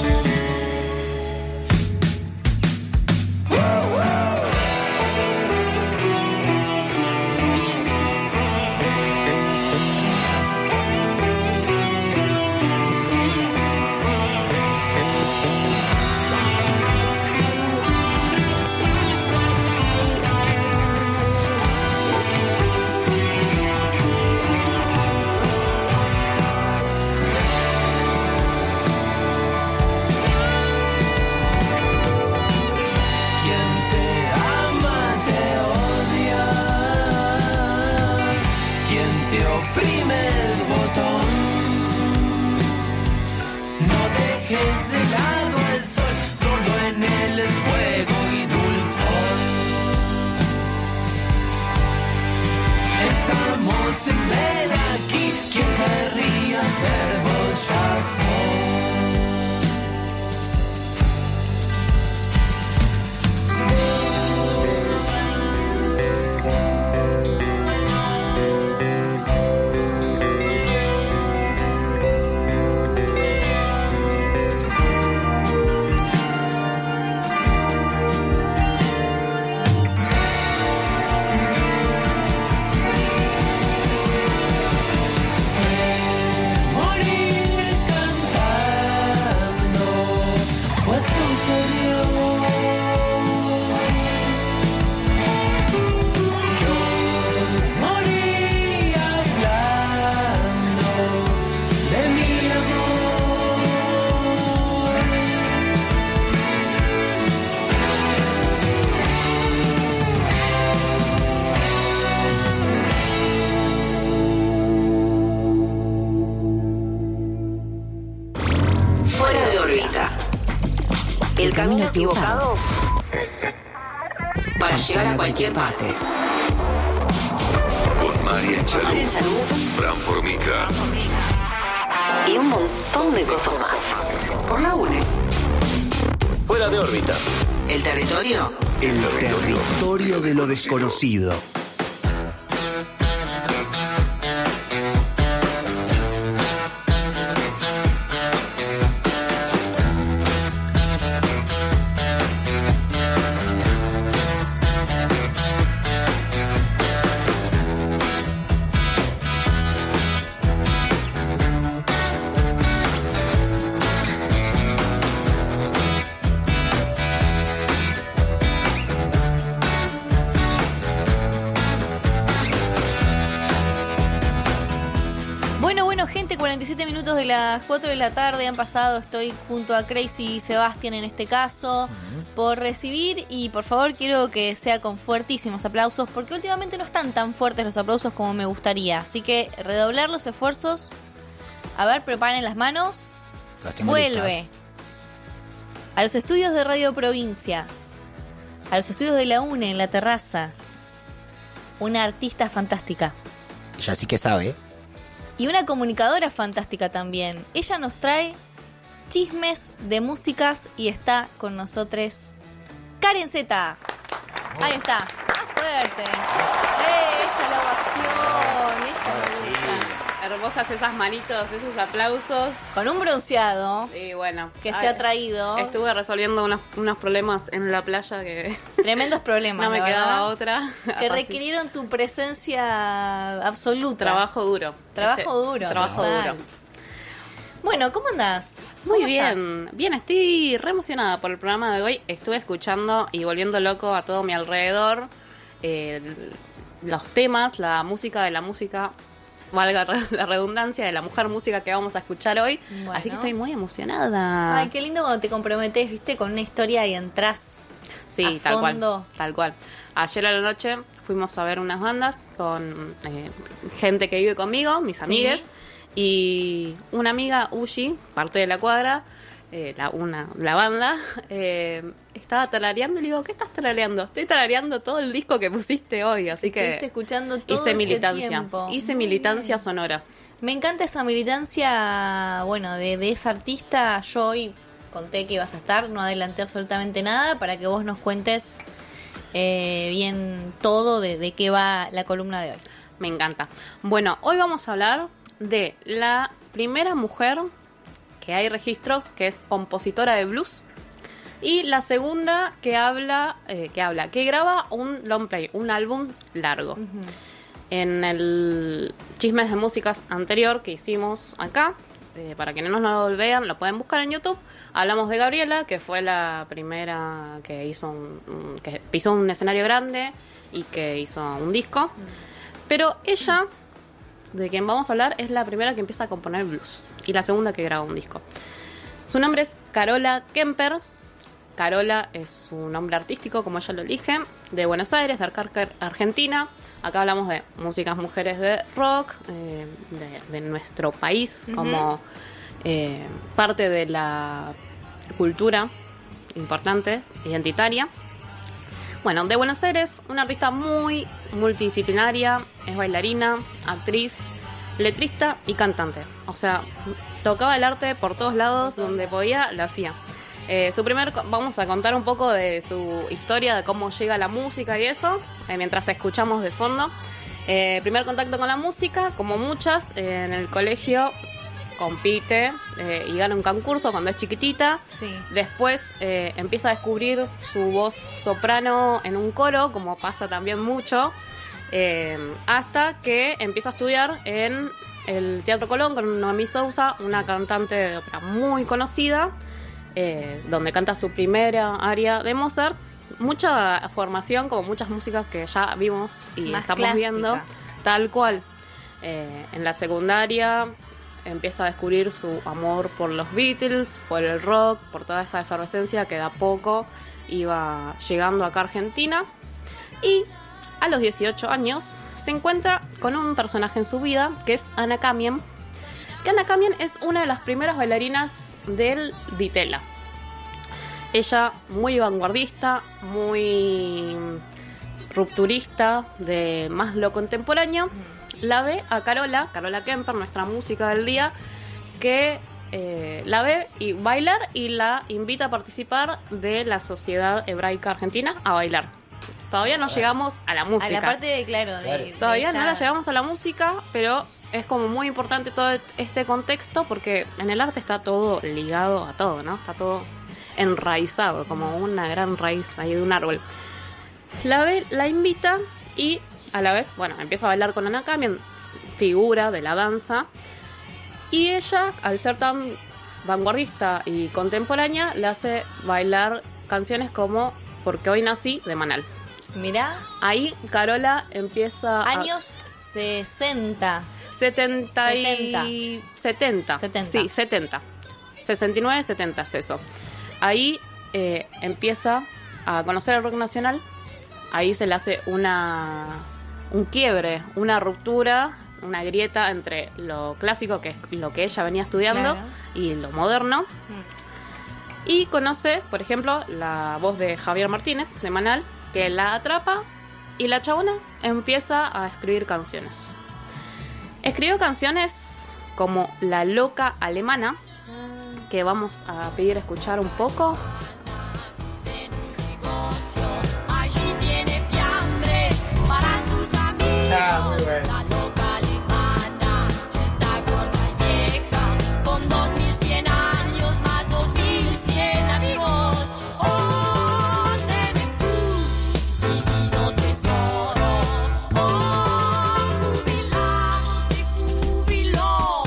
Fuera de órbita. El camino equivocado para llegar a cualquier parte. Con Marian Chalú, Fran Formica Y un montón de cosas más. Por la UNE. Fuera de órbita. El territorio. El territorio de lo desconocido. cuarenta y siete minutos de las cuatro de la tarde han pasado. Estoy junto a Crazy y Sebastián en este caso uh-huh. por recibir, y por favor quiero que sea con fuertísimos aplausos, porque últimamente no están tan fuertes los aplausos como me gustaría, así que redoblar los esfuerzos. A ver, preparen las manos. Las tengo Vuelve listas. A los estudios de Radio Provincia, a los estudios de la UNE en la terraza, una artista fantástica. Ella sí que sabe. Y una comunicadora fantástica también. Ella nos trae chismes de músicas y está con nosotros Karen Zeta. Ahí está. Más fuerte. ¡Eh! Esa la ovación. Esa me gusta. Hermosas esas manitos, esos aplausos. Con un bronceado. Y bueno. Que ay, se ha traído. Estuve resolviendo unos, unos problemas en la playa que... Tremendos problemas. No me ¿verdad? quedaba otra. Que requirieron tu presencia absoluta. Trabajo duro. Trabajo este, duro. Trabajo total. duro. Bueno, ¿cómo andás? Muy ¿Cómo bien, estás? bien, estoy re emocionada por el programa de hoy. Estuve escuchando y volviendo loco a todo mi alrededor eh, los temas, la música de la música, valga la redundancia, de la mujer música que vamos a escuchar hoy. Bueno. Así que estoy muy emocionada. Ay, qué lindo cuando te comprometes, viste, con una historia y entras sí, a tal fondo. cual, tal cual. Ayer a la noche fuimos a ver unas bandas con eh, gente que vive conmigo, mis Sí. amigues. Y una amiga, Ushi, parte de la cuadra, eh, la, una, la banda, eh, estaba tarareando y le digo, ¿qué estás tarareando? Estoy tarareando todo el disco que pusiste hoy, así Estuviste que escuchando todo hice este militancia, tiempo. hice Muy militancia bien. sonora. Me encanta esa militancia, bueno, de, de esa artista. Yo hoy conté que ibas a estar, no adelanté absolutamente nada para que vos nos cuentes eh, bien todo de, de qué va la columna de hoy. Me encanta. Bueno, hoy vamos a hablar de la primera mujer que hay registros, que es compositora de blues, y la segunda que habla, eh, que habla, que graba un long play, un álbum largo. Uh-huh. En el Chismes de Músicas anterior que hicimos acá, eh, para quienes no lo vean, lo pueden buscar en YouTube. Hablamos de Gabriela, que fue la primera que hizo un, un, que pisó un escenario grande y que hizo un disco. Uh-huh. Pero ella, de quien vamos a hablar, es la primera que empieza a componer blues y la segunda que graba un disco. Su nombre es Carola Kemper. Carola es su nombre artístico, como ella lo elige, de Buenos Aires, de Arcar, Argentina. Acá hablamos de músicas mujeres de rock, eh, de, de nuestro país, uh-huh. como eh, parte de la cultura importante, identitaria. Bueno, de Buenos Aires, una artista muy multidisciplinaria, es bailarina, actriz, letrista y cantante. O sea, tocaba el arte por todos lados, donde podía, lo hacía. Eh, su primer, vamos a contar un poco de su historia, de cómo llega la música y eso, eh, mientras escuchamos de fondo. Eh, primer contacto con la música, como muchas, eh, en el colegio compite eh, y gana un concurso cuando es chiquitita. Sí. Después eh, empieza a descubrir su voz soprano en un coro, como pasa también mucho, eh, hasta que empieza a estudiar en el Teatro Colón con Noemí Sousa, una cantante de ópera muy conocida, eh, donde canta su primera aria de Mozart. Mucha formación, como muchas músicas que ya vimos y Más estamos clásica. viendo, tal cual. Eh, en la secundaria empieza a descubrir su amor por los Beatles, por el rock, por toda esa efervescencia que de a poco iba llegando acá a Argentina. Y a los dieciocho años se encuentra con un personaje en su vida, que es Anna Camien, que Ana Camien es una de las primeras bailarinas del Di Tella. Ella muy vanguardista, muy rupturista, de más lo contemporáneo. La ve a Carola, Carola Kemper, nuestra música del día, que eh, la ve y bailar y la invita a participar de la Sociedad Hebraica Argentina a bailar. Todavía no llegamos a la música. A la parte de, claro, de, Todavía de no la llegamos a la música, pero es como muy importante todo este contexto porque en el arte está todo ligado a todo, ¿no? Está todo enraizado, como una gran raíz ahí de un árbol. La ve, la invita y a la vez, bueno, empieza a bailar con Ana Camien, figura de la danza, y ella, al ser tan vanguardista y contemporánea, le hace bailar canciones como Porque hoy nací, de Manal. Mirá. Ahí Carola empieza... Años sesenta. setenta y... setenta. setenta. Sí, setenta. sesenta y nueve, setenta es eso. Ahí eh, empieza a conocer el rock nacional. Ahí se le hace una... un quiebre, una ruptura, una grieta entre lo clásico, que es lo que ella venía estudiando, claro, y lo moderno. Mm. Y conoce, por ejemplo, la voz de Javier Martínez, de Manal, que la atrapa y la chabona empieza a escribir canciones. Escribió canciones como La Loca Alemana, que vamos a pedir escuchar un poco. Allí tiene fiambres para sus amigos. Ah, muy bueno. La loca alemana ya está gorda y vieja, con dos mil cien años más dos mil cien amigos. Oh, se ve tú, divino tesoro. Oh, jubilados de júbilo,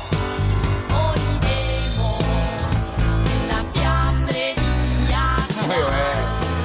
moriremos en la fiambrería. Muy bueno.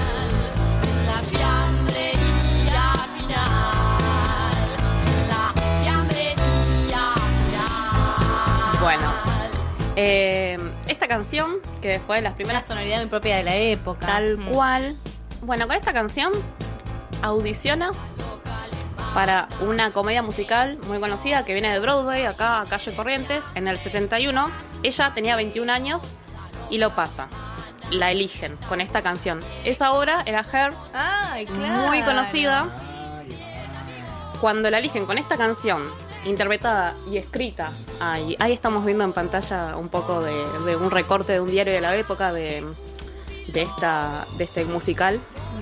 La fiambrería final. La fiambrería final. Bueno, eh, esta canción, que fue de las primeras... Una sonoridad muy propia de la época. Tal Mm. cual. Bueno, con esta canción audiciona para una comedia musical muy conocida que viene de Broadway, acá a Calle Corrientes, en el setenta y uno. Ella tenía veintiún años y lo pasa. La eligen con esta canción. Esa obra era Her, Ay, claro. muy conocida. Cuando la eligen con esta canción, interpretada y escrita, ahí, ahí estamos viendo en pantalla un poco de, de un recorte de un diario de la época de, de, esta, de este musical.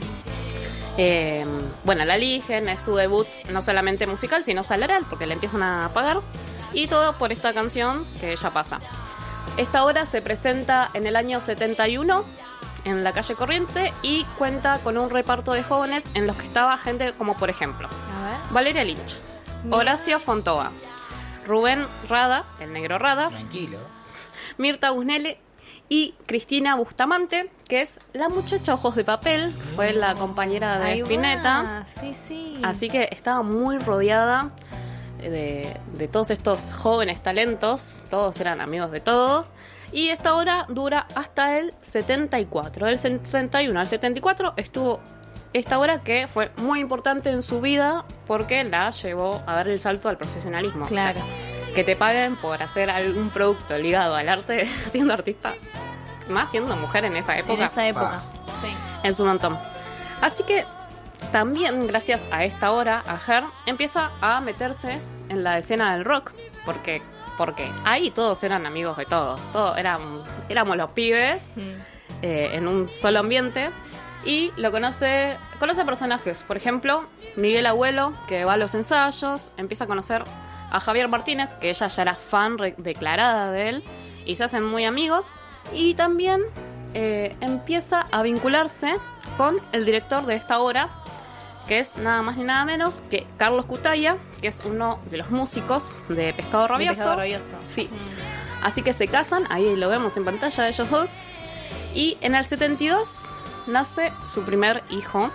Eh, bueno, la eligen, es su debut no solamente musical, sino salarial, porque le empiezan a pagar. Y todo por esta canción que ella pasa. Esta obra se presenta en el año setenta y uno en la Calle Corriente y cuenta con un reparto de jóvenes en los que estaba gente como, por ejemplo, Valeria Lynch, Horacio Fontova, Rubén Rada, el negro Rada, Tranquilo. Mirta Busnelli y Cristina Bustamante, que es la muchacha Ojos de Papel, fue la compañera de Ahí va. Spinetta. Sí, sí. Así que estaba muy rodeada de, de todos estos jóvenes talentos, todos eran amigos de todos. Y esta obra dura hasta el setenta y cuatro. Del setenta y uno al setenta y cuatro estuvo esta obra, que fue muy importante en su vida porque la llevó a dar el salto al profesionalismo. Claro. O sea, que te paguen por hacer algún producto ligado al arte siendo artista, más siendo mujer en esa época. En esa época, sí. Es un montón. Así que también, gracias a esta obra, a Her empieza a meterse en la escena del rock, porque porque ahí todos eran amigos de todos, todos eran, éramos los pibes eh, en un solo ambiente. Y lo conoce, conoce personajes, por ejemplo, Miguel Abuelo, que va a los ensayos, empieza a conocer a Javier Martínez, que ella ya era fan re- declarada de él, y se hacen muy amigos. Y también eh, empieza a vincularse con el director de esta obra, que es nada más ni nada menos que Carlos Cutaya, que es uno de los músicos de Pescado Rabioso. De Pescado Rabioso. Sí. Así que se casan, ahí lo vemos en pantalla, ellos dos. Y en el setenta y dos nace su primer hijo.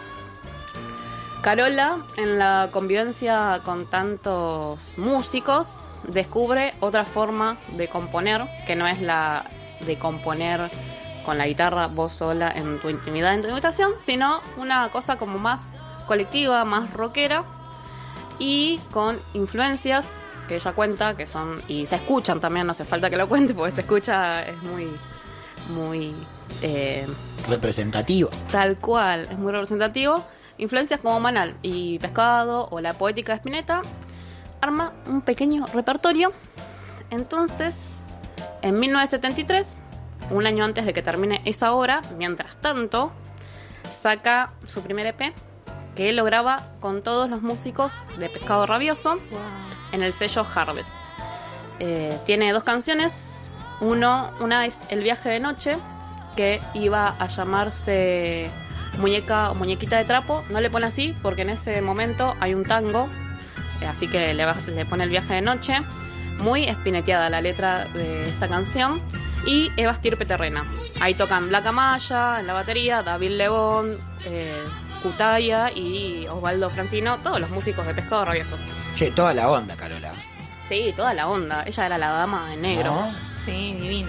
Carola, en la convivencia con tantos músicos, descubre otra forma de componer, que no es la de componer con la guitarra vos sola en tu intimidad, en tu habitación, sino una cosa como más colectiva, más rockera y con influencias que ella cuenta, que son, y se escuchan también, no hace falta que lo cuente, porque se escucha, es muy, muy... Eh, representativo. Tal cual, es muy representativo. Influencias como Manal y Pescado o la poética de Spinetta, arma un pequeño repertorio. Entonces, en mil novecientos setenta y tres, un año antes de que termine esa obra, mientras tanto, saca su primer E P, que él lo graba con todos los músicos de Pescado Rabioso, wow, en el sello Harvest. Eh, tiene dos canciones. Uno, una es El viaje de noche, que iba a llamarse Muñeca o Muñequita de Trapo. No le pone así porque en ese momento hay un tango, eh, así que le, va, le pone El viaje de noche. Muy espineteada la letra de esta canción. Y Eva Estirpe Terrena. Ahí tocan Blanca Maya en la batería, David Lebón, eh, Cutaya y Osvaldo Francino, todos los músicos de Pescado Rabioso. Che, toda la onda, Carola. Sí, toda la onda. Ella era la dama de negro. ¿No? Sí, divina.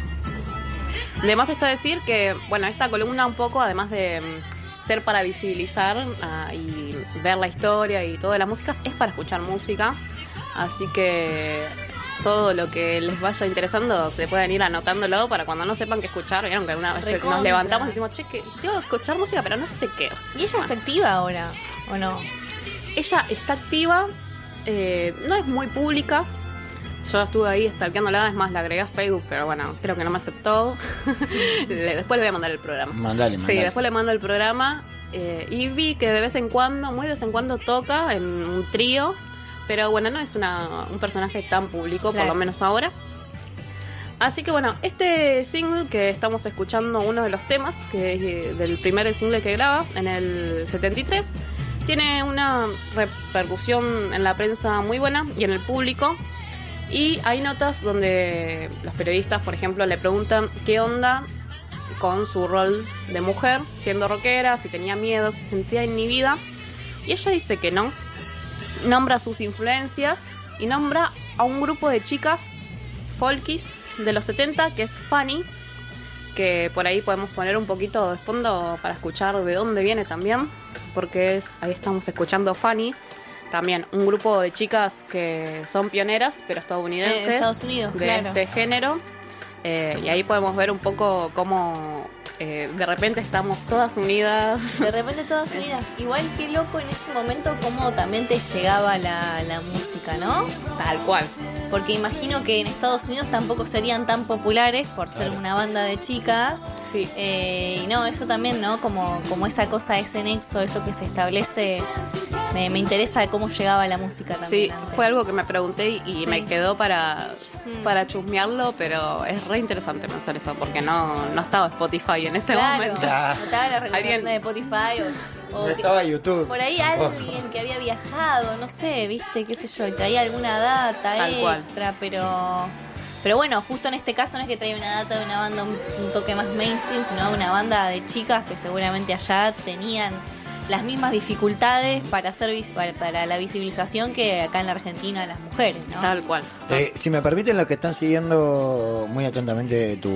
Además está decir que, bueno, esta columna un poco, además de mm, ser para visibilizar uh, y ver la historia y todas las músicas, es para escuchar música. Así que todo lo que les vaya interesando se pueden ir anotándolo para cuando no sepan qué escuchar. Vieron que alguna vez Recontra. Nos levantamos y decimos, che, que tengo que escuchar música, pero no sé qué. ¿Y ella está activa ahora o no? Ella está activa, eh, no es muy pública. Yo estuve ahí stalkeándola, es más, la agregué a Facebook, pero bueno, creo que no me aceptó. Después le voy a mandar el programa. Mandale, mandale. Sí, después le mando el programa. Eh, y vi que de vez en cuando, muy de vez en cuando toca en un trío. Pero bueno, no es una, un personaje tan público, claro, por lo menos ahora. Así que bueno, este single que estamos escuchando, uno de los temas que es del primer single que graba en el setenta y tres, tiene una repercusión en la prensa muy buena y en el público. Y hay notas donde los periodistas, por ejemplo, le preguntan qué onda con su rol de mujer, siendo rockera, si tenía miedo, si se sentía inhibida. Y ella dice que no. Nombra sus influencias y nombra a un grupo de chicas folkies de los setenta, que es Fanny, que por ahí podemos poner un poquito de fondo para escuchar de dónde viene también, porque es, ahí estamos escuchando Fanny. También un grupo de chicas que son pioneras, pero estadounidenses, eh, Estados Unidos, de claro, este género. Eh, y ahí podemos ver un poco cómo eh, de repente estamos todas unidas. De repente todas unidas. Igual que loco en ese momento cómo también te llegaba la, la música, ¿no? Tal cual. Porque imagino que en Estados Unidos tampoco serían tan populares por ser claro, una banda de chicas. Sí. Eh, y no, eso también, ¿no? Como, como esa cosa, ese nexo, eso que se establece. Me, me interesa cómo llegaba la música también. Sí, antes. fue algo que me pregunté y, y Sí. me quedó para, Mm. para chusmearlo, pero es re interesante pensar eso, porque no, no estaba Spotify en ese Claro, momento. no estaba la recomendación Alguien- de Spotify o, o No que- estaba YouTube. por ahí alguien que había viajado, no sé, viste, qué sé yo, y traía alguna data Tal cual. extra, pero pero bueno, justo en este caso no es que traía una data de una banda un, un toque más mainstream, sino una banda de chicas que seguramente allá tenían las mismas dificultades para hacer vis- para, para la visibilización que acá en la Argentina las mujeres, ¿no? Tal cual. Eh, si me permiten, los que están siguiendo muy atentamente tu